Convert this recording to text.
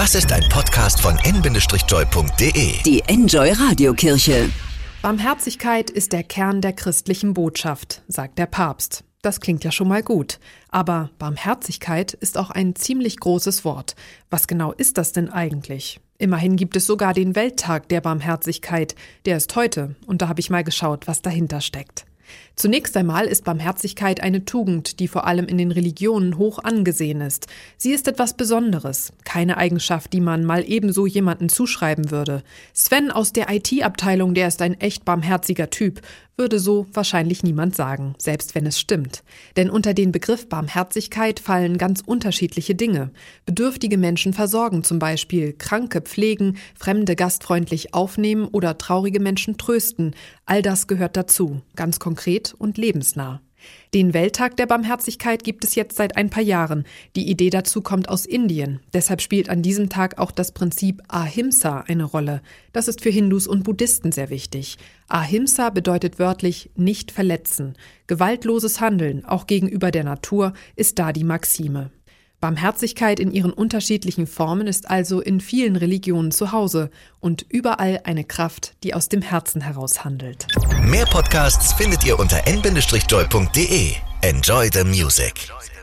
Das ist ein Podcast von n-joy.de. Die Enjoy Radiokirche. Barmherzigkeit ist der Kern der christlichen Botschaft, sagt der Papst. Das klingt ja schon mal gut. Aber Barmherzigkeit ist auch ein ziemlich großes Wort. Was genau ist das denn eigentlich? Immerhin gibt es sogar den Welttag der Barmherzigkeit. Der ist heute. Und da habe ich mal geschaut, was dahinter steckt. Zunächst einmal ist Barmherzigkeit eine Tugend, die vor allem in den Religionen hoch angesehen ist. Sie ist etwas Besonderes, keine Eigenschaft, die man mal ebenso jemandem zuschreiben würde. Sven aus der IT-Abteilung, der ist ein echt barmherziger Typ, würde so wahrscheinlich niemand sagen, selbst wenn es stimmt. Denn unter den Begriff Barmherzigkeit fallen ganz unterschiedliche Dinge. Bedürftige Menschen versorgen zum Beispiel, Kranke pflegen, Fremde gastfreundlich aufnehmen oder traurige Menschen trösten. All das gehört dazu, ganz konkret und lebensnah. Den Welttag der Barmherzigkeit gibt es jetzt seit ein paar Jahren. Die Idee dazu kommt aus Indien. Deshalb spielt an diesem Tag auch das Prinzip Ahimsa eine Rolle. Das ist für Hindus und Buddhisten sehr wichtig. Ahimsa bedeutet wörtlich nicht verletzen. Gewaltloses Handeln, auch gegenüber der Natur, ist da die Maxime. Barmherzigkeit in ihren unterschiedlichen Formen ist also in vielen Religionen zu Hause und überall eine Kraft, die aus dem Herzen heraus handelt. Mehr Podcasts findet ihr unter n-joy.de. Enjoy the music.